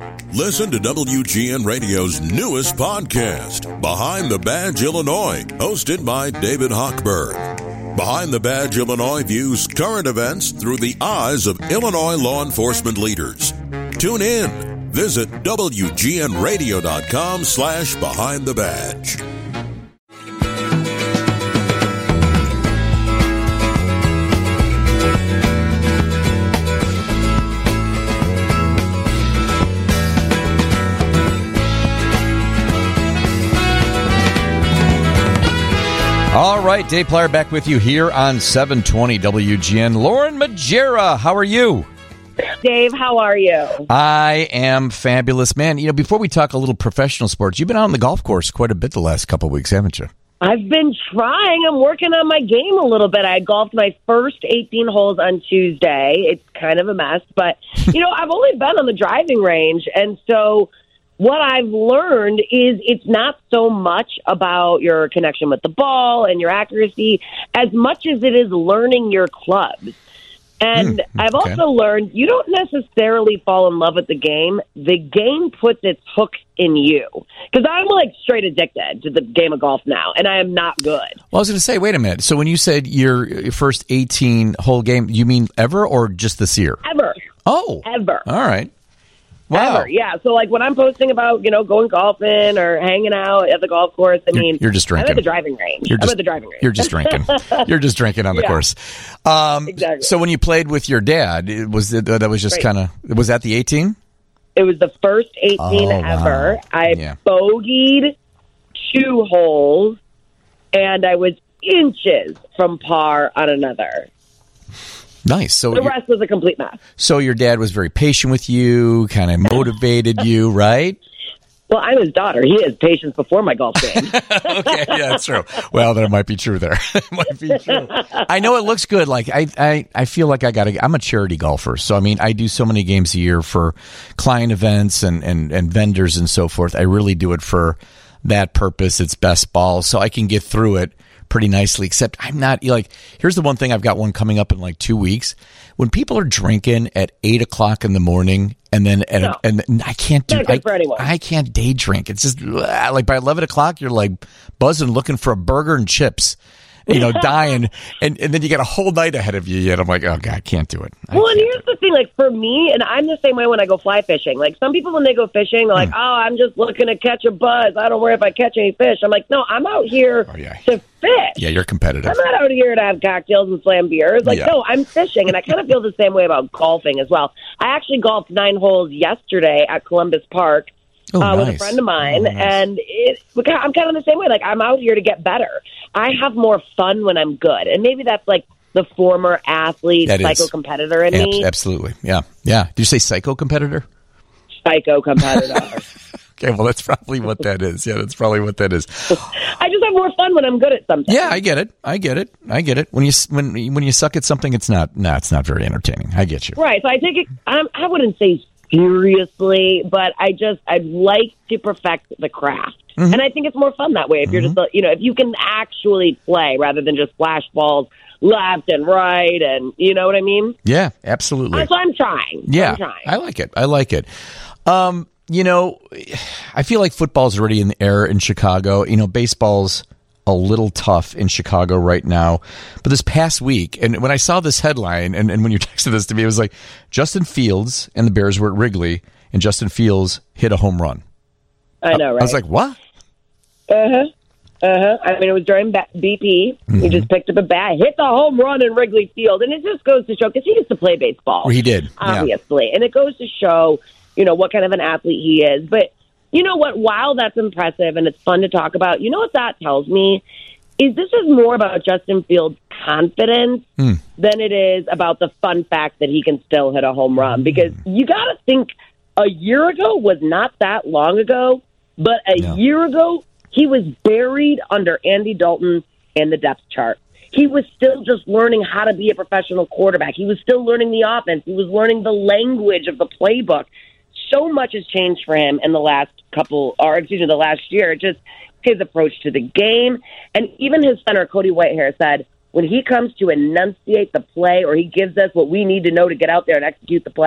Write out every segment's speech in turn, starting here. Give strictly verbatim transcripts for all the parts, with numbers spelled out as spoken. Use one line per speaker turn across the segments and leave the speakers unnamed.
Listen to W G N Radio's newest podcast, Behind the Badge Illinois, hosted by David Hochberg. Behind the Badge Illinois views current events through the eyes of Illinois law enforcement leaders. Tune in. Visit W G N radio dot com slash Behind the Badge.
All right, Dave Plyer back with you here on seven twenty W G N. Lauren Majera, how are you?
Dave, how are you?
I am fabulous, man. You know, before we talk a little professional sports, you've been out on the golf course quite a bit the last couple of weeks, haven't you?
I've been trying. I'm working on my game a little bit. I golfed my first eighteen holes on Tuesday. It's kind of a mess, but, you know, I've only been on the driving range, and so what I've learned is it's not so much about your connection with the ball and your accuracy as much as it is learning your clubs. And mm, I've okay. also learned you don't necessarily fall in love with the game. The game puts its hook in you. Because I'm like straight addicted to the game of golf now, and I am not good.
Well, I was going to say, wait a minute. So when you said your first eighteen-hole game, you mean ever or just this year?
Ever.
Oh.
Ever.
All right. Wow.
Ever, yeah. So, like, when I'm posting about, you know, going golfing or hanging out at the golf course, I
you're,
mean,
you're just drinking.
I'm at the driving range.
You're just,
I'm at the driving range.
You're just drinking. You're just drinking on the
yeah.
course. Um,
exactly.
So, when you played with your dad, it was it, that was just kind of, was that the eighteen?
It was the first eighteen
oh,
ever.
Wow.
I
yeah.
bogeyed two holes, and I was inches from par on another.
Nice. So
the rest was a complete mess.
So your dad was very patient with you, kind of motivated you, right?
Well, I'm his daughter. He has patience before my golf game.
Okay, yeah, that's true. Well, that might be true there. It might be true. I know it looks good. Like I, I, I feel like I got to. I'm a charity golfer, so I mean, I do so many games a year for client events and, and, and vendors and so forth. I really do it for that purpose. It's best ball, so I can get through it pretty nicely, except I'm not like, here's the one thing, I've got one coming up in like two weeks. When people are drinking at eight o'clock in the morning and then, at
no.
a, and I can't do, I,
I,
I can't day drink. It's just like by eleven o'clock, you're like buzzing, looking for a burger and chips, you know, dying. And, and then you got a whole night ahead of you yet. I'm like, oh God, I can't do it. I
well, and here's the thing, like for me, and I'm the same way when I go fly fishing. Like some people, when they go fishing, they're like, mm. oh, I'm just looking to catch a buzz. I don't worry if I catch any fish. I'm like, no, I'm out here oh, yeah. to fish.
Yeah, you're competitive.
I'm not out here to have cocktails and slam beers. Like, yeah. no, I'm fishing. And I kind of feel the same way about golfing as well. I actually golfed nine holes yesterday at Columbus Park.
Oh,
uh,
nice.
with a friend of mine,
oh, nice.
and it, I'm kind of the same way. Like, I'm out here to get better. I have more fun when I'm good, and maybe that's like the former athlete,
that
psycho competitor in
Ab-
me.
Absolutely, yeah, yeah. Did you say psycho competitor?
Psycho competitor.
Okay, well, that's probably what that is. Yeah, that's probably what that is.
I just have more fun when I'm good at something.
Yeah, I get it. I get it. I get it. When you when when you suck at something, it's not. No, nah, it's not very entertaining. I get you.
Right. So I take it. I'm, I wouldn't say seriously, but I just I'd like to perfect the craft, mm-hmm. and I think it's more fun that way. If you're mm-hmm. just you know if you can actually play rather than just flash balls left and right, and you know what I mean.
Yeah, absolutely.
So I'm trying.
Yeah,
I'm trying.
I like it. I like it. Um, you know, I feel like football's already in the air in Chicago. You know, baseball's a little tough in Chicago right now. But this past week, and when I saw this headline, and, and when you texted this to me, it was like, Justin Fields and the Bears were at Wrigley, and Justin Fields hit a home run.
I know, right?
I was like, what?
Uh-huh. Uh-huh. I mean, it was during B P. Mm-hmm. He just picked up a bat, hit the home run in Wrigley Field, and it just goes to show, because he used to play baseball.
Well, he did.
Obviously.
Yeah.
And it goes to show, you know, what kind of an athlete he is. But you know what? While that's impressive and it's fun to talk about, you know what that tells me? Is this is more about Justin Fields' confidence mm. than it is about the fun fact that he can still hit a home run. Because you got to think a year ago was not that long ago, but a no. year ago, he was buried under Andy Dalton and the depth chart. He was still just learning how to be a professional quarterback. He was still learning the offense. He was learning the language of the playbook. So much has changed for him in the last couple, or excuse me, the last year. Just his approach to the game. And even his center, Cody Whitehair, said when he comes to enunciate the play, or he gives us what we need to know to get out there and execute the play,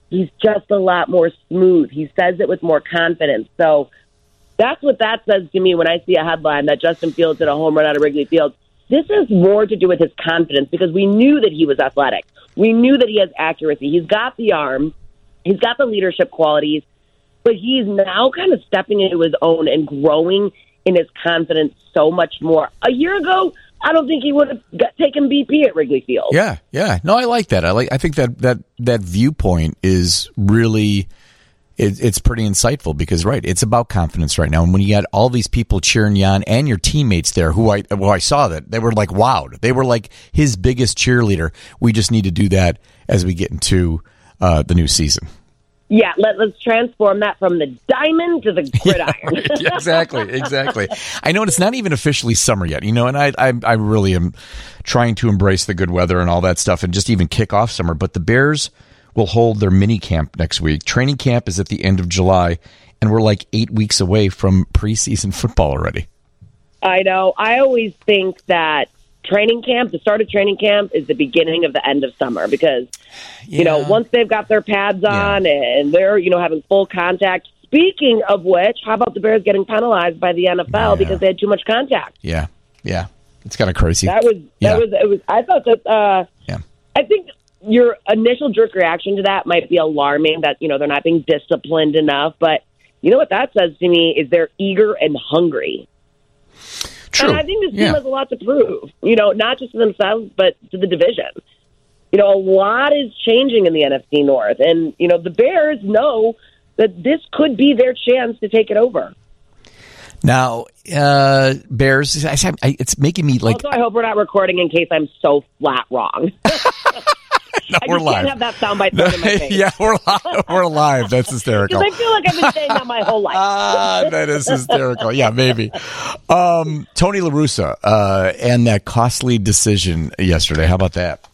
he's just a lot more smooth. He says it with more confidence. So that's what that says to me when I see a headline that Justin Fields hit a home run out of Wrigley Field. This has more to do with his confidence because we knew that he was athletic. We knew that he has accuracy. He's got the arm. He's got the leadership qualities. But he's now kind of stepping into his own and growing in his confidence so much more. A year ago, I don't think he would have got, taken B P at Wrigley Field.
Yeah, yeah. No, I like that. I like. I think that that, that viewpoint is really... It, it's pretty insightful because, right, it's about confidence right now. And when you got all these people cheering you on and your teammates there who I, well, I saw that, they were like wowed. They were like his biggest cheerleader. We just need to do that as we get into uh, the new season.
Yeah, let, let's transform that from the diamond to the gridiron.
Yeah, exactly, exactly. I know it's not even officially summer yet, you know, and I, I, I really am trying to embrace the good weather and all that stuff and just even kick off summer. But the Bears will hold their mini camp next week. Training camp is at the end of July, and we're like eight weeks away from preseason football already.
I know. I always think that training camp, the start of training camp, is the beginning of the end of summer because, yeah. you know, once they've got their pads on yeah. and they're, you know, having full contact. Speaking of which, how about the Bears getting penalized by the N F L yeah. because they had too much contact?
Yeah, yeah. It's kind of crazy.
That was, that
yeah.
was, it was, I thought that, uh,
yeah.
I think, your initial jerk reaction to that might be alarming that, you know, they're not being disciplined enough. But you know what that says to me is they're eager and hungry.
True.
And I think this team
yeah.
has a lot to prove, you know, not just to themselves, but to the division. You know, a lot is changing in the N F C North. And, you know, the Bears know that this could be their chance to take it over.
Now, uh, Bears, I, I, it's making me like...
Also, I hope we're not recording in case I'm so flat wrong.
No,
I
we're
just
live.
can't have that soundbite thrown in my face.
Yeah, we're live. We're live. That's hysterical.
Because I feel like I've been saying that my whole life.
Ah, that is hysterical. Yeah, maybe. Um, Tony La Russa uh, and that costly decision yesterday. How about that?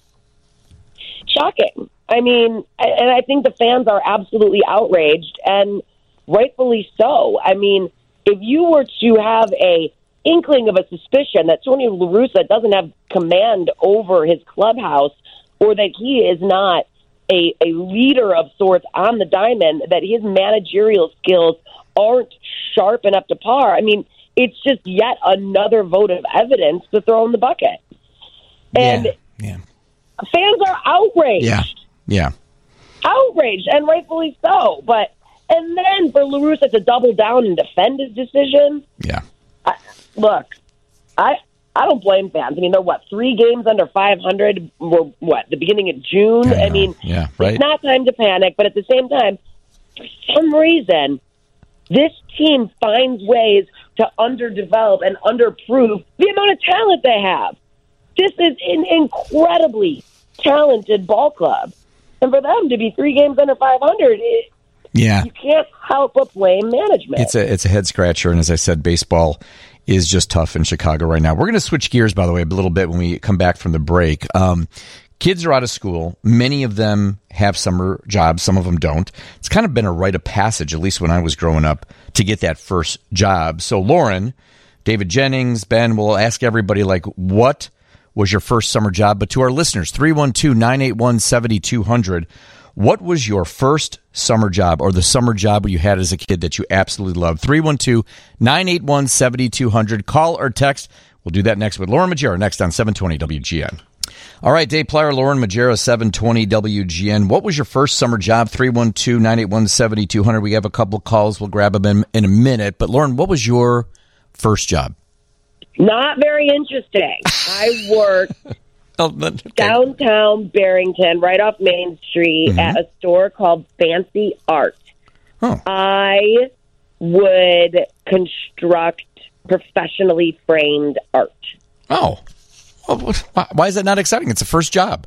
Shocking. I mean, and I think the fans are absolutely outraged, and rightfully so. I mean, if you were to have a inkling of a suspicion that Tony La Russa doesn't have command over his clubhouse, or that he is not a, a leader of sorts on the diamond, that his managerial skills aren't sharp and up to par. I mean, it's just yet another vote of evidence to throw in the bucket. And
yeah, yeah.
fans are outraged.
Yeah, yeah.
Outraged, and rightfully so. But and then for La Russa to double down and defend his decision,
yeah.
I, look, I... I don't blame fans. I mean, they're, what, three games under five hundred? We're, what, the beginning of June?
I,
I mean,
yeah, right.
It's not time to panic, but at the same time, for some reason, this team finds ways to underdevelop and underprove the amount of talent they have. This is an incredibly talented ball club. And for them to be three games under five hundred, it,
yeah.
you can't help but blame management.
It's a, it's a head-scratcher, and as I said, baseball is just tough in Chicago right now. We're going to switch gears, by the way, a little bit when we come back from the break. Um, kids are out of school. Many of them have summer jobs. Some of them don't. It's kind of been a rite of passage, at least when I was growing up, to get that first job. So Lauren, David Jennings, Ben, will ask everybody, like, what was your first summer job? But to our listeners, three one two, nine eight one, seven two zero zero, what was your first summer job or the summer job you had as a kid that you absolutely loved? three one two, nine eight one, seven two zero zero. Call or text. We'll do that next with Lauren Maggiaro, next on seven twenty W G N. All right, Dave Plyer, Lauren Maggiaro, seven twenty W G N. What was your first summer job? three one two, nine eight one, seven two zero zero. We have a couple of calls. We'll grab them in, in a minute. But, Lauren, what was your first job?
Not very interesting. I worked
Oh, okay.
downtown Barrington, right off Main Street, mm-hmm. at a store called Fancy Art.
Oh.
I would construct professionally framed art.
Oh. Well, why is that not exciting? It's a first job.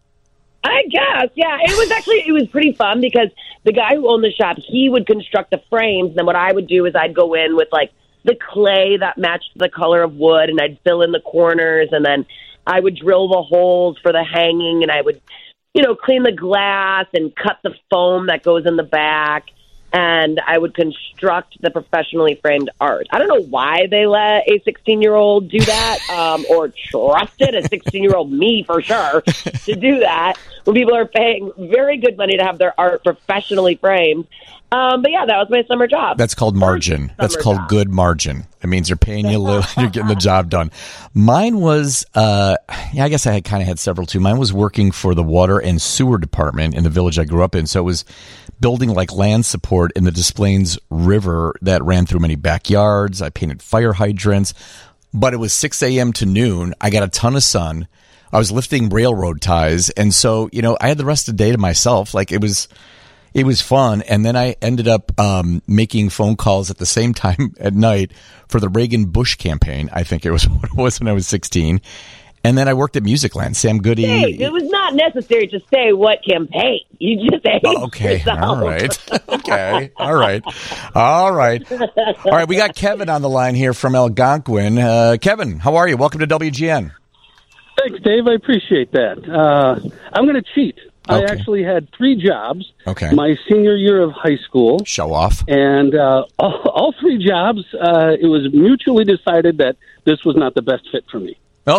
I guess, yeah. It was actually, it was pretty fun because the guy who owned the shop, he would construct the frames, and then what I would do is I'd go in with, like, the clay that matched the color of wood, and I'd fill in the corners, and then I would drill the holes for the hanging, and I would, you know, clean the glass and cut the foam that goes in the back, and I would construct the professionally framed art. I don't know why they let a sixteen-year-old do that, um, or trusted a sixteen-year-old me, for sure, to do that. when people are paying very good money to have their art professionally framed. Um, but yeah, that was my summer job.
That's called margin. That's called job. Good margin. It means they're paying you a little and you're getting the job done. Mine was, uh, yeah, I guess I had kind of had several too. Mine was working for the water and sewer department in the village I grew up in. So it was building like land support in the Des Plaines River that ran through many backyards. I painted fire hydrants, but it was six a.m. to noon. I got a ton of sun. I was lifting railroad ties. And so, you know, I had the rest of the day to myself. Like it was... It was fun, and then I ended up um, making phone calls at the same time at night for the Reagan-Bush campaign. I think it was what it was when I was sixteen. And then I worked at Musicland. Sam Goody.
Hey, it was not necessary to say what campaign. You just say
oh, okay, yourself. All right. Okay, all right. All right. All right, we got Kevin on the line here from Algonquin. Uh, Kevin, how are you? Welcome to W G N.
Thanks, Dave. I appreciate that. Uh, I'm going to cheat.
Okay.
I actually had three jobs
okay.
my senior year of high school.
Show off.
And uh, all, all three jobs, uh, it was mutually decided that this was not the best fit for me.
Oh.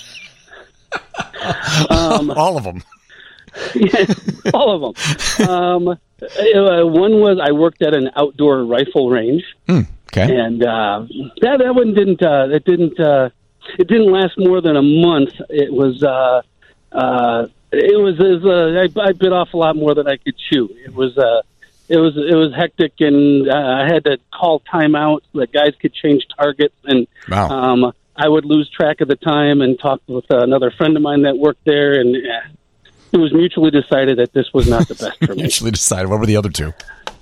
um,
all of them.
Yeah, all of them. Um, uh, one was I worked at an outdoor rifle range.
Mm, okay.
And uh, that, that one didn't, uh, it didn't, uh, it didn't last more than a month. It was, uh, uh, It was, it was uh, I, I bit off a lot more than I could chew. It was, uh, it was, it was hectic, and uh, I had to call timeouts so that guys could change targets, and
wow.
um, I would lose track of the time and talk with uh, another friend of mine that worked there, and uh, it was mutually decided that this was not the best for me.
Mutually decided. What were the other two?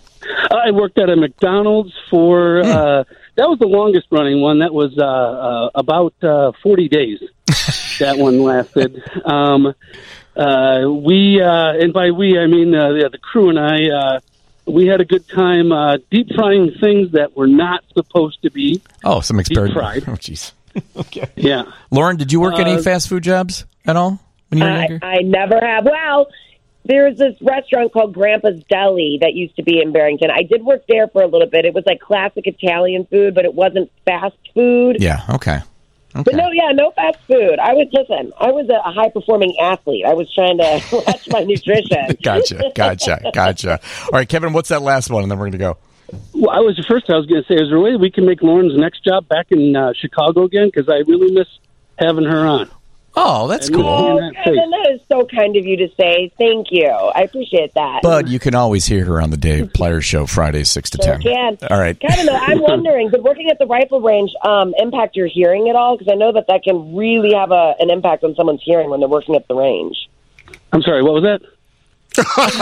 I worked at a McDonald's for mm. uh, that was the longest running one. That was uh, uh, about uh, forty days. That one lasted. Um, Uh, we, uh, and by we, I mean uh, the, the crew and I, uh, we had a good time uh, deep frying things that were not supposed to be
Oh, some experiment.
deep fried.
Oh, jeez. Okay.
Yeah.
Lauren, did you work
uh,
any fast food jobs at all when you were
I,
younger?
I never have. Well, there's this restaurant called Grandpa's Deli that used to be in Barrington. I did work there for a little bit. It was like classic Italian food, but it wasn't fast food.
Yeah, okay. Okay.
But no, yeah, no fast food. I was, listen, I was a high-performing athlete. I was trying to watch my nutrition.
Gotcha, gotcha, gotcha. All right, Kevin, what's that last one, and then we're going to go.
Well, I was the first I was going to say, is there a way we can make Lauren's next job back in uh, Chicago again? Because I really miss having her on.
Oh, that's
and
cool.
Oh, Kevin, that is so kind of you to say. Thank you. I appreciate that.
But you can always hear her on the Dave Plier Show, Fridays, six to
sure
ten.
Can.
All right.
Kevin, though, I'm wondering, did working at the rifle range um, impact your hearing at all? Because I know that that can really have a, an impact on someone's hearing when they're working at the range.
I'm sorry, what was that?
the,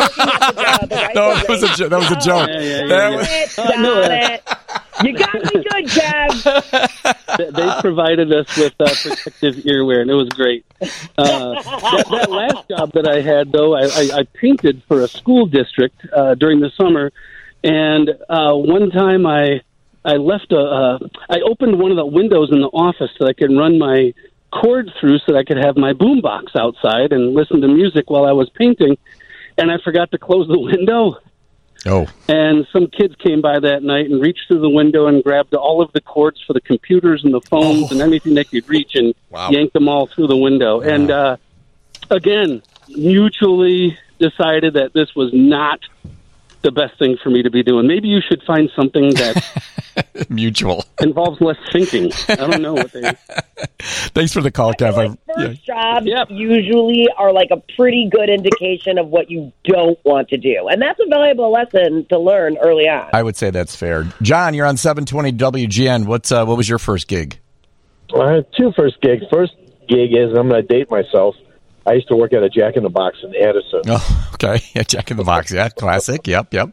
uh, the
no, that was, a, that was a joke.
Yeah, yeah, yeah,
that
yeah.
was-
It, got it. You got me good, Kev.
They- They provided us with uh, protective earwear, and it was great. Uh, that, that last job that I had, though, I, I, I painted for a school district uh, during the summer, and uh, one time I I left a uh, I opened one of the windows in the office so I could run my cord through so that I could have my boombox outside and listen to music while I was painting, and I forgot to close the window.
Oh.
And some kids came by that night and reached through the window and grabbed all of the cords for the computers and the phones
Oh.
and anything they could reach and
Wow.
yanked them all through the window.
Wow.
And uh, again, mutually decided that this was not the best thing for me to be doing. Maybe you should find something that
Mutual.
involves less thinking. I don't know what they...
Thanks for the call, Kev.
Like
I-
first
yeah.
jobs
Yep.
usually are like a pretty good indication of what you don't want to do. And that's a valuable lesson to learn early on.
I would say that's fair. John, you're on seven twenty W G N. What's, uh, what was your first gig?
Well, I had two first gigs. First gig is, I'm going to date myself, I used to work at a Jack in the Box in Addison.
Oh, okay. Yeah, Jack in the Box. Yeah, classic. Yep, yep.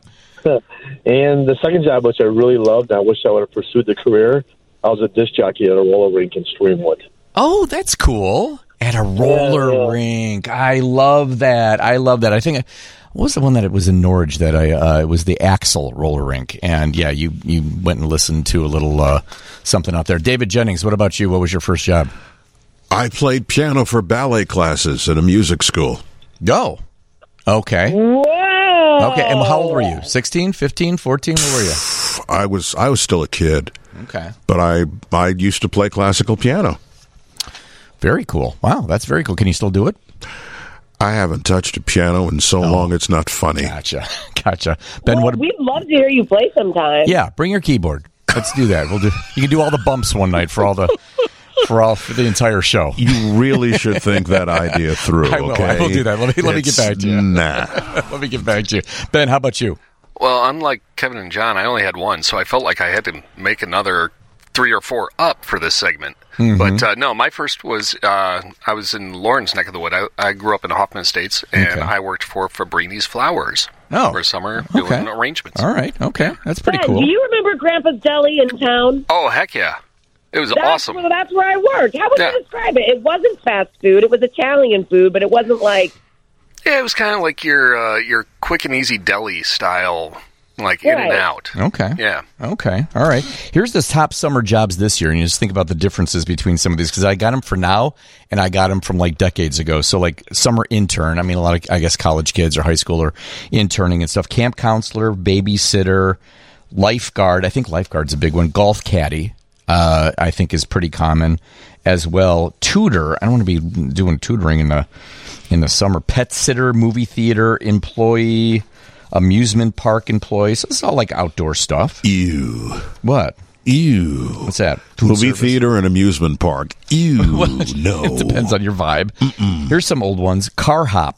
And the second job, which I really loved, I wish I would have pursued the career, I was a disc jockey at a roller rink in Streamwood.
Oh, that's cool. At a roller
Yeah, yeah.
rink. I love that. I love that. I think, I, what was the one that it was in Norwich that I, uh, it was the Axel roller rink. And yeah, you, you went and listened to a little, uh, something out there. David Jennings, what about you? What was your first job?
I played piano for ballet classes at a music school.
Go. Okay.
Whoa!
Okay. And how old were you? sixteen, fifteen, fourteen? What were you?
I was I was still a kid,
Okay.
but I I used to play classical piano.
Very cool. Wow. That's very cool. Can you still do it?
I haven't touched a piano in so oh. long it's not funny.
Gotcha. Gotcha. Ben,
well,
what?
We'd love to hear you play sometime.
Yeah, bring your keyboard. Let's do that. We'll do. You can do all the bumps one night for all the for all for the entire show.
You really should think that idea through.
I will.
Okay?
I will do that. Let me
it's,
let me get back to you.
Nah.
Let me get back to you. Ben, how about you?
Well, unlike Kevin and John, I only had one, so I felt like I had to make another three or four up for this segment. Mm-hmm. But uh, no, my first was uh, I was in Lauren's neck of the wood. I, I grew up in the Hoffman Estates, and okay. I worked for Fabrini's Flowers
oh.
for summer
okay.
doing arrangements.
All right, okay, that's pretty
Ben,
cool.
Do you remember Grandpa's Deli in town?
Oh, heck yeah. It was
that's
awesome.
Where, that's where I worked. How would
yeah.
you describe it? It wasn't fast food. It was Italian food, but it wasn't like...
Yeah, it was kind of like your uh, your quick and easy deli style, like right. in and out.
Okay.
Yeah.
Okay. All right. Here's the top summer jobs this year, and you just think about the differences between some of these, because I got them for now, and I got them from like decades ago. So like summer intern, I mean a lot of, I guess, college kids or high school are interning and stuff. Camp counselor, babysitter, lifeguard. I think lifeguard's a big one. Golf caddy, uh, I think is pretty common as well. Tutor. I don't want to be doing tutoring in the in the summer. Pet sitter, movie theater employee, amusement park employees. So this is all like outdoor stuff.
Ew.
What?
Ew.
What's that?
Food Movie service? Theater and amusement park. Ew.
Well,
no.
It depends on your vibe.
Mm-mm.
Here's some old ones. Car hop.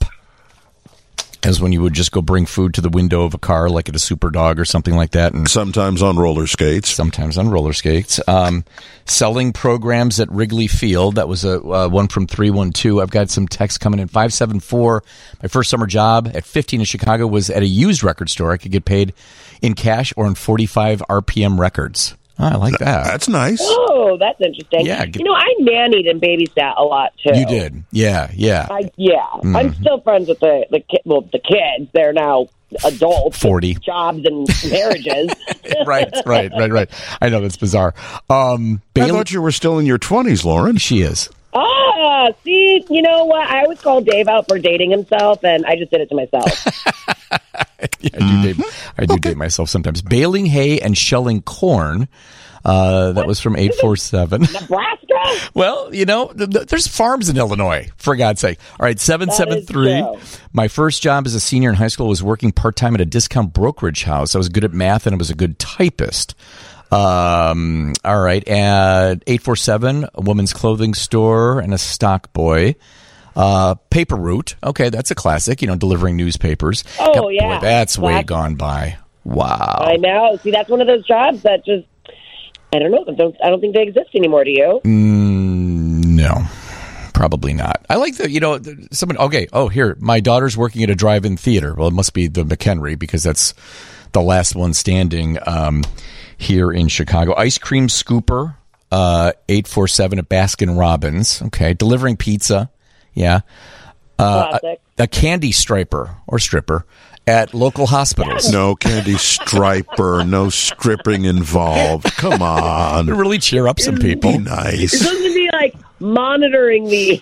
As when you would just go bring food to the window of a car, like at a Super Dog or something like that. And
sometimes on roller skates.
Sometimes on roller skates. Um, selling programs at Wrigley Field. That was a uh, one from three one two. I've got some text coming in. five seven four. My first summer job at fifteen in Chicago was at a used record store. I could get paid in cash or in forty-five R P M records. Oh, I like that.
That's nice.
Oh, that's interesting.
Yeah,
you know, I nannied and babysat a lot too.
You did, yeah, yeah,
I, yeah. Mm-hmm. I'm still friends with the the ki- well, the kids. They're now adults,
forty
jobs and marriages.
right, right, right, right. I know that's bizarre. Um,
Bailey- I thought you were still in your twenties, Lauren.
She is.
Ah, see, you know what? I always call Dave out for dating himself, and I just did it to myself.
yeah, I do, date, I do okay. date myself sometimes. Baling hay and shelling corn. Uh, that was from eight four seven.
Nebraska?
Well, you know, th- th- there's farms in Illinois, for God's sake. All right, seven seven three. My first job as a senior in high school was working part-time at a discount brokerage house. I was good at math, and I was a good typist. Um, all right, at eight four seven, a woman's clothing store and a stock boy. Uh, paper route. Okay, that's a classic, you know, delivering newspapers.
Oh,
God,
yeah.
Boy, that's
Classic.
way gone by. Wow.
I know. See, that's one of those jobs that just, I don't know. I don't, I don't think they exist anymore, do you?
Mm, no, probably not. I like the, you know, someone, okay, oh, here, my daughter's working at a drive-in theater. Well, it must be the McHenry because that's the last one standing um, here in Chicago. Ice cream scooper, uh, eight four seven at Baskin Robbins. Okay, delivering pizza. Yeah. Uh, a, a candy striper or stripper at local hospitals.
No candy striper, no stripping involved. Come on.
To really cheer up some people.
Be nice.
You're supposed to be like monitoring me.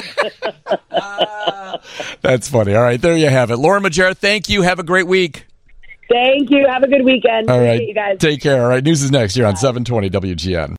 That's funny. All right, there you have it. Lauren Majera, thank you. Have a great week.
Thank you. Have a good weekend.
All right.
You guys.
Take care. All right, news is next here on seven twenty W G N.